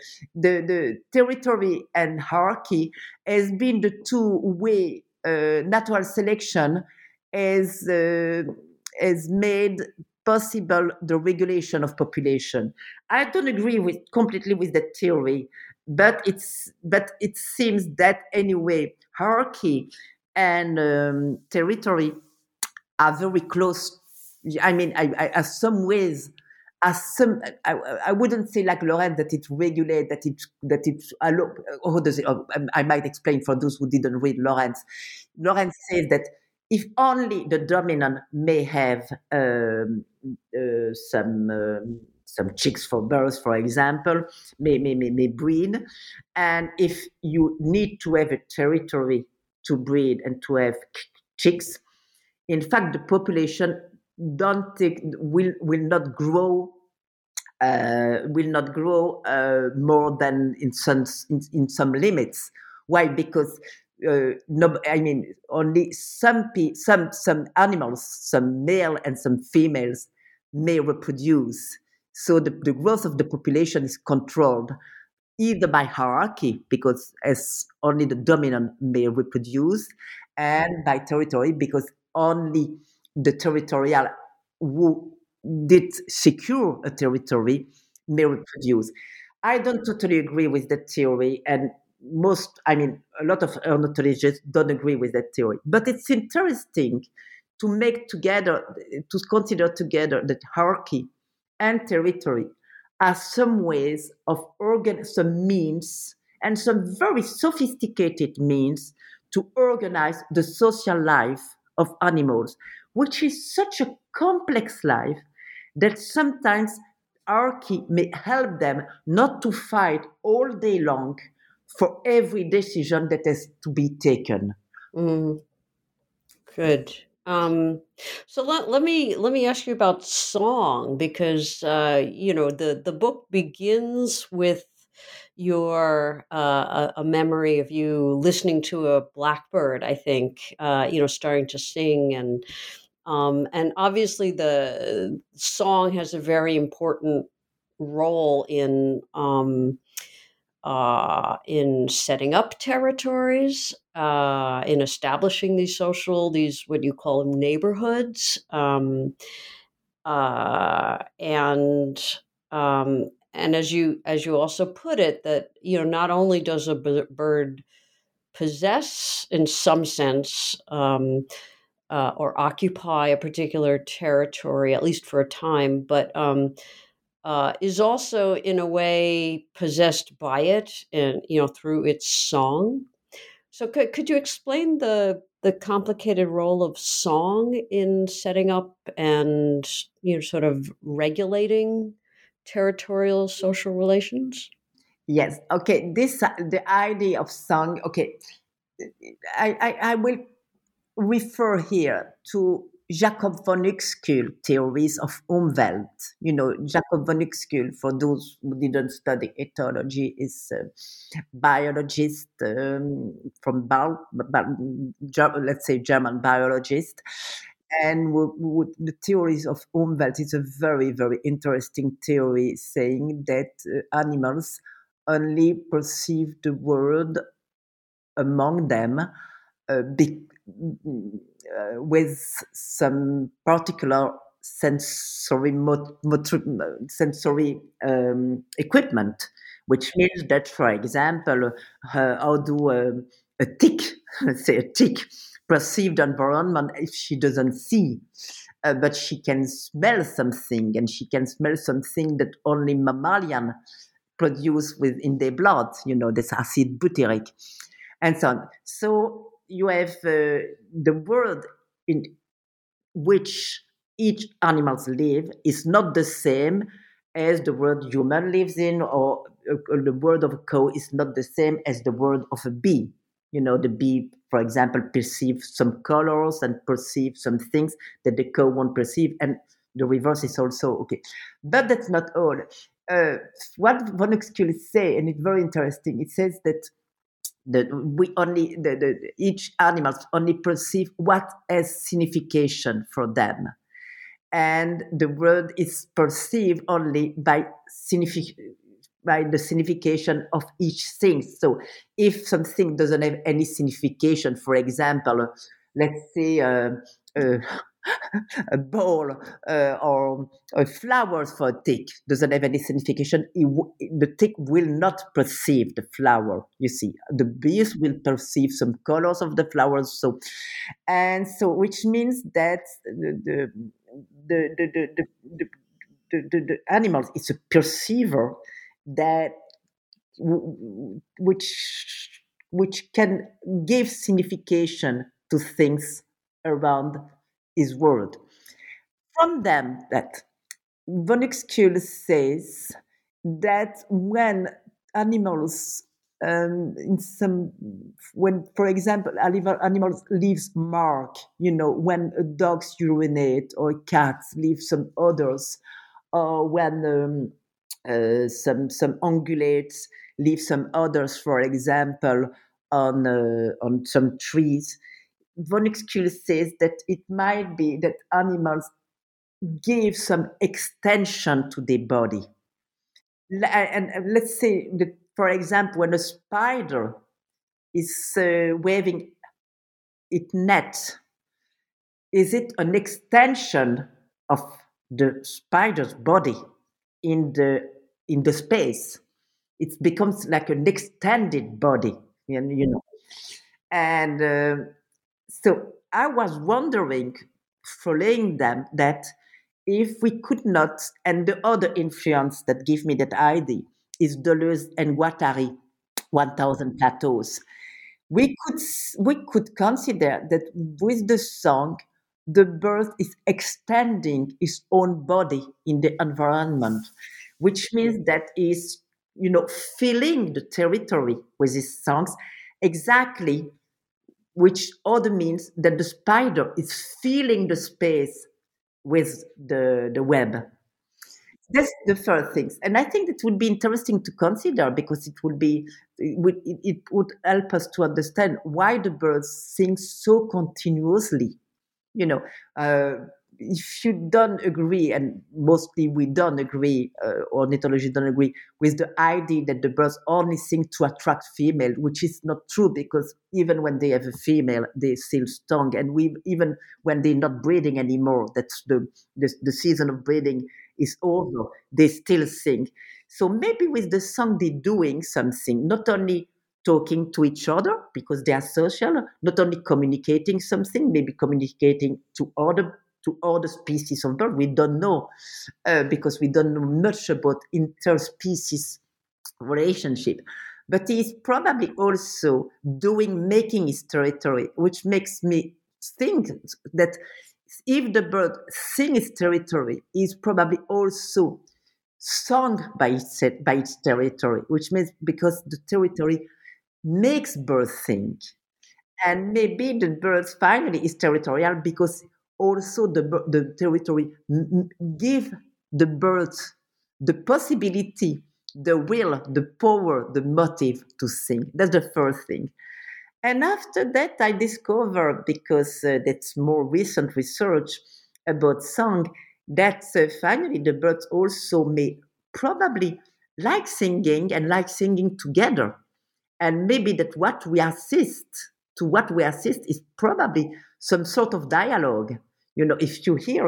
Speaker 3: the territory and hierarchy has been the two way natural selection has made possible the regulation of population. I don't agree completely with that theory, but it seems that anyway, hierarchy and territory are very close. I mean, I some ways, I wouldn't say like Lorenz that it regulates, that it how does it? I might explain for those who didn't read Lorenz. Lorenz says that if only the dominant may have some some chicks for birth, for example, may breed. And if you need to have a territory to breed and to have chicks, in fact, the population will not grow more than in some limits. Why? Because no, I mean, only some animals, some male and some females, may reproduce. So the growth of the population is controlled either by hierarchy, because as only the dominant may reproduce, and by territory, because only the territorial who did secure a territory may reproduce. I don't totally agree with that theory, and a lot of ornithologists don't agree with that theory. But it's interesting to consider together that hierarchy and territory are some ways of some means, and some very sophisticated means, to organize the social life of animals, which is such a complex life that sometimes hierarchy may help them not to fight all day long for every decision that has to be taken.
Speaker 2: Mm, good. So let me ask you about song, because the book begins with your a memory of you listening to a blackbird, I think, starting to sing, and obviously the song has a very important role in setting up territories, in establishing these what you call them, neighborhoods, and as you also put it, that not only does a bird possess, in some sense, or occupy a particular territory, at least for a time, but is also in a way possessed by it, and through its song. So could you explain the complicated role of song in setting up and sort of regulating territorial social relations?
Speaker 3: Yes. Okay. The idea of song. Okay. I will refer here to Jacob von Uexküll theories of Umwelt. Jacob von Uexküll, for those who didn't study ethology, is a biologist from let's say German biologist. And the theories of Umwelt is a very, very interesting theory, saying that animals only perceive the world among them with some particular sensory equipment, which means that, for example, how do a tick, let's say a tick, perceive the environment if she doesn't see, but she can smell something, and she can smell something that only mammalian produce within their blood, this acid butyric, and so on. So you have the world in which each animals live is not the same as the world human lives in, or the world of a cow is not the same as the world of a bee. The bee, for example, perceives some colors and perceives some things that the cow won't perceive, and the reverse is also okay. But that's not all. What von Uexküll say, and it's very interesting, it says that each animals only perceive what has signification for them, and the world is perceived only by the signification of each thing. So if something doesn't have any signification, for example, let's say a ball or flowers for a tick doesn't have any signification, the tick will not perceive the flower. You see, the bees will perceive some colors of the flowers. So which means that the animal is a perceiver that which can give signification to things around his world. From them, that von Uexküll says that when animals, when, for example, animals leaves mark, when a dog's urinate or a cat leaves some odors, or when some ungulates leave some odors, for example, on some trees. Von Uexküll says that it might be that animals give some extension to their body. And let's say that, for example, when a spider is waving its net, is it an extension of the spider's body in the space? It becomes like an extended body, And so I was wondering, following them, that if we could not, and the other influence that gave me that idea is Deleuze and Guattari, 1000 Plateaus. We could consider that with the song, the bird is extending its own body in the environment, which means that is, filling the territory with his songs, exactly, which other means that the spider is filling the space with the web. That's the first things, and I think it would be interesting to consider, because it would help us to understand why the birds sing so continuously. You know, uh, if you don't agree, and mostly we don't agree, ornithology don't agree with the idea that the birds only sing to attract female, which is not true, because even when they have a female, they still stung, and even when they're not breeding anymore, that's the season of breeding is over, they still sing. So maybe with the song they're doing something, not only talking to each other because they are social, not only communicating something, maybe communicating to other species of bird. We don't know, because we don't know much about interspecies relationship. But he's probably also making his territory, which makes me think that if the bird sings its territory, is probably also sung by its territory, which means because the territory makes birds think. And maybe the birds finally is territorial because also the territory give the birds the possibility, the will, the power, the motive to sing. That's the first thing. And after that, I discovered, because that's more recent research about song, that finally the birds also may probably like singing and like singing together. And maybe that what we assist is probably some sort of dialogue. If you hear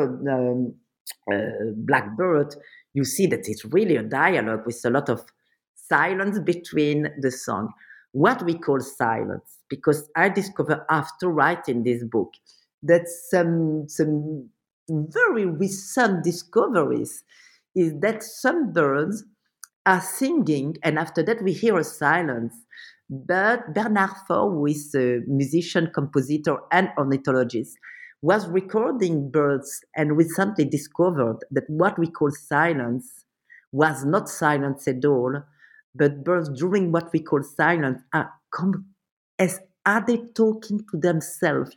Speaker 3: blackbird, you see that it's really a dialogue with a lot of silence between the song. What we call silence, because I discovered after writing this book that some very recent discoveries is that some birds are singing, and after that we hear a silence. But Bernard Faure, who is a musician, compositor, and ornithologist, was recording birds and recently discovered that what we call silence was not silence at all, but birds during what we call silence are they talking to themselves,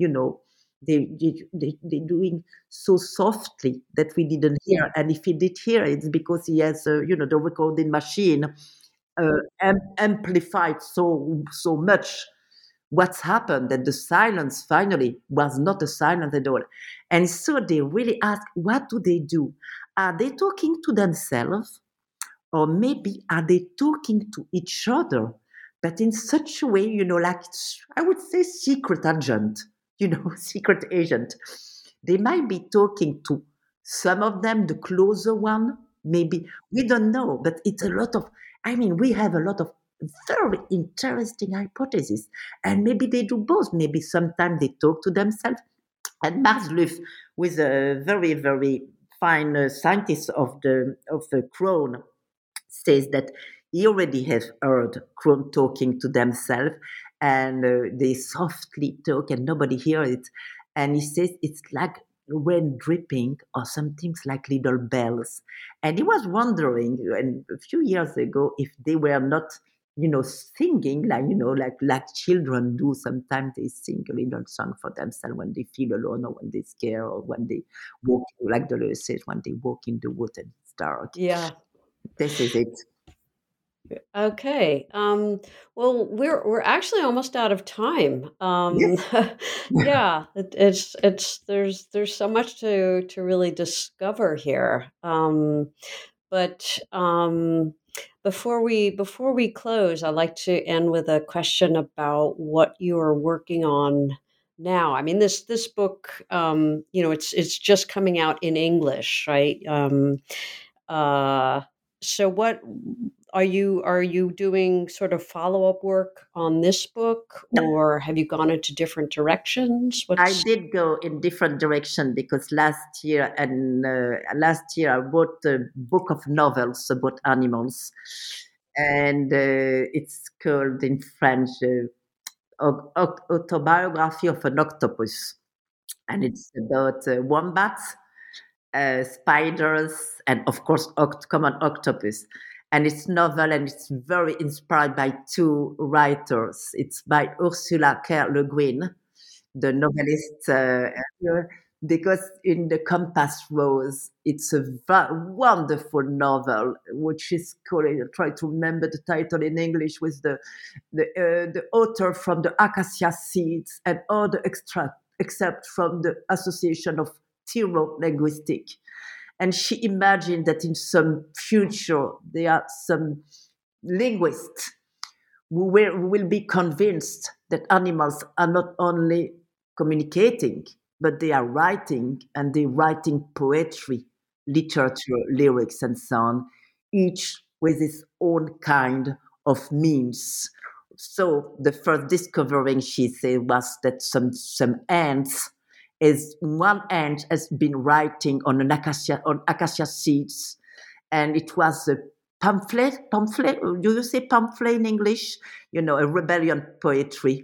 Speaker 3: they doing so softly that we didn't hear. And if he did hear, it's because he has, the recording machine amplified so much what's happened, that the silence finally was not a silence at all. And so they really ask, what do they do? Are they talking to themselves? Or maybe are they talking to each other? But in such a way, like, I would say secret agent, secret agent. They might be talking to some of them, the closer one, maybe. We don't know, but it's a lot of, we have a lot of very interesting hypotheses. And maybe they do both. Maybe sometimes they talk to themselves. And Marsluff, who is a very, very fine scientist of the crone, says that he already has heard crone talking to themselves, and they softly talk and nobody hears it. And he says it's like rain dripping or some things like little bells. And he was wondering, and a few years ago, if they were not, singing like, like children do. Sometimes they sing a little song for themselves when they feel alone or when they scare or when they walk, like the says, when they walk in the wood and it's dark.
Speaker 2: Yeah.
Speaker 3: This is it.
Speaker 2: Okay. Well, we're actually almost out of time.
Speaker 3: Yes.
Speaker 2: Yeah, it's there's so much to really discover here. But before we close, I'd like to end with a question about what you are working on now. I mean, this book, it's just coming out in English, right? Uh, so what are you doing sort of follow-up work on this book, or have you gone into different directions?
Speaker 3: I
Speaker 2: What's
Speaker 3: did go in different direction because last year I wrote a book of novels about animals, and it's called in French Autobiography of an Octopus, and it's about wombats, spiders, and of course common octopus. And it's novel and it's very inspired by two writers. It's by Ursula K. Le Guin, the novelist, because in the Compass Rose, it's a wonderful novel, which is called. I try to remember the title in English with the author from the acacia seeds and all the extract, except from the Association of Linguistic. And she imagined that in some future there are some linguists who will be convinced that animals are not only communicating, but they are writing, and they're writing poetry, literature, lyrics, and so on, each with its own kind of means. So the first discovering, she said, was that some ants is one ant has been writing on acacia seeds, and it was a pamphlet. Do you say pamphlet in English? A rebellion poetry.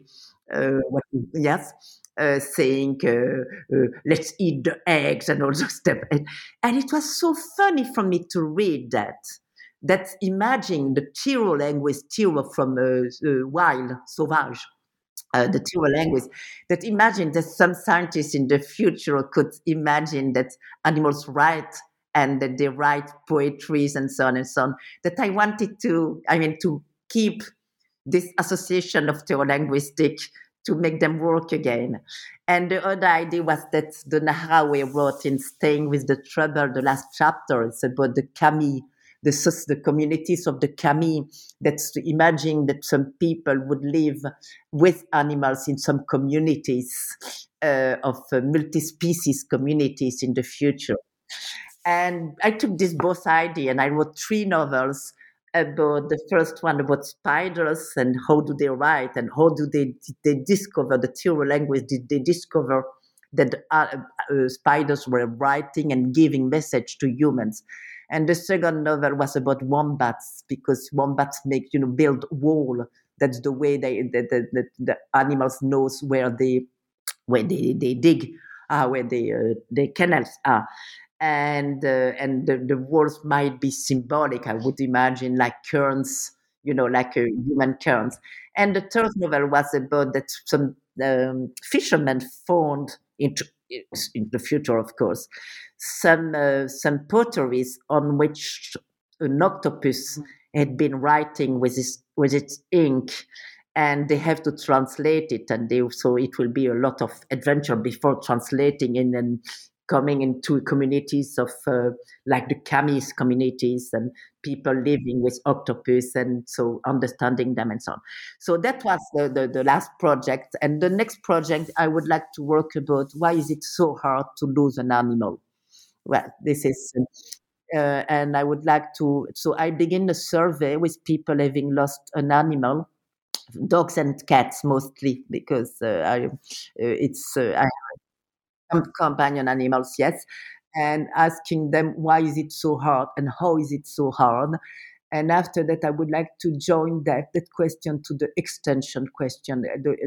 Speaker 3: Yes, saying let's eat the eggs and all those stuff. And it was so funny for me to read that. That's imagine the Tiro language, Tiro from wild, sauvage, the Tiro language, that imagine that some scientists in the future could imagine that animals write and that they write poetries and so on and so on. That I wanted to keep this association of theolinguistic to make them work again. And the other idea was that the Nahraoui wrote in Staying with the Trouble, the last chapter. It's about the Kami, the communities of the Kami. That's to imagine that some people would live with animals in some communities of multi-species communities in the future. And I took this both idea and I wrote 3 novels about the first one about spiders and how do they write and how do they discover the Tiro language. Did they discover that spiders were writing and giving message to humans? And the second novel was about wombats, because wombats build wall. That's the way the animals knows where they dig, where the canals are. And the walls might be symbolic. I would imagine like currents, like human currents. And the third novel was about that some fishermen found in the future, of course, some potteries on which an octopus had been writing with its ink, and they have to translate it, and so it will be a lot of adventure before translating in and coming into communities of like the Camis communities and people living with octopus, and so understanding them and so on. So that was the last project. And the next project I would like to work about, why is it so hard to lose an animal? Well, this is and I would like to, so I begin a survey with people having lost an animal, dogs and cats mostly, because I companion animals, yes, and asking them why is it so hard and how is it so hard. And after that, I would like to join that question to the extension question,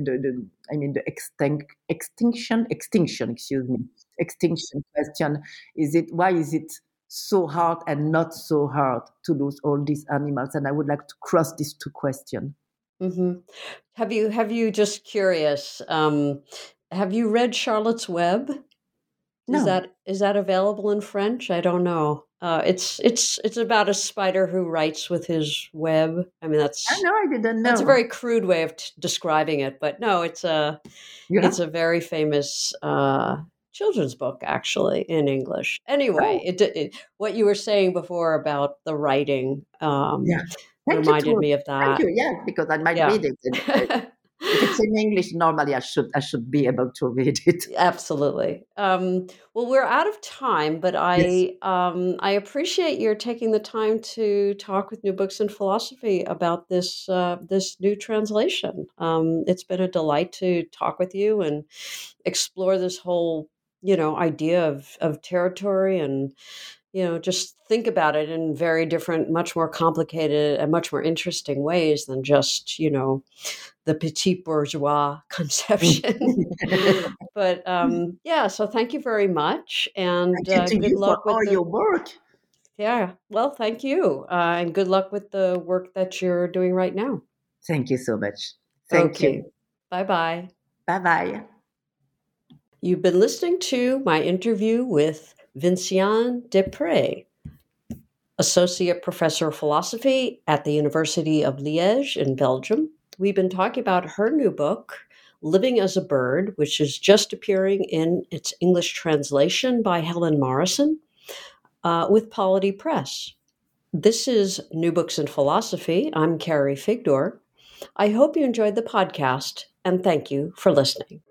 Speaker 3: extinction, excuse me, extinction question. Why is it so hard and not so hard to lose all these animals? And I would like to cross these two questions.
Speaker 2: Mm-hmm. Have you just curious, have you read Charlotte's Web?
Speaker 3: No.
Speaker 2: Is that available in French? I don't know. It's about a spider who writes with his web. I mean,
Speaker 3: I didn't know.
Speaker 2: That's a very crude way of describing it, but no, it's a very famous children's book, actually, in English. Anyway, what you were saying before about the writing reminded me of that.
Speaker 3: Thank you. Yeah, because I might read it. If it's in English, normally I should be able to read it.
Speaker 2: Absolutely. Well, we're out of time, but I appreciate your taking the time to talk with New Books in Philosophy about this new translation. It's been a delight to talk with you and explore this whole idea of territory and just think about it in very different, much more complicated and much more interesting ways than just the petit bourgeois conception. But so thank you very much, and
Speaker 3: thank you
Speaker 2: good luck
Speaker 3: for all your work.
Speaker 2: Yeah, well, thank you, and good luck with the work that you're doing right now.
Speaker 3: Thank you so much. Thank you.
Speaker 2: Bye-bye.
Speaker 3: Bye-bye.
Speaker 2: You've been listening to my interview with Vinciane Desprez, Associate Professor of Philosophy at the University of Liège in Belgium. We've been talking about her new book, Living as a Bird, which is just appearing in its English translation by Helen Morrison with Polity Press. This is New Books in Philosophy. I'm Carrie Figdor. I hope you enjoyed the podcast, and thank you for listening.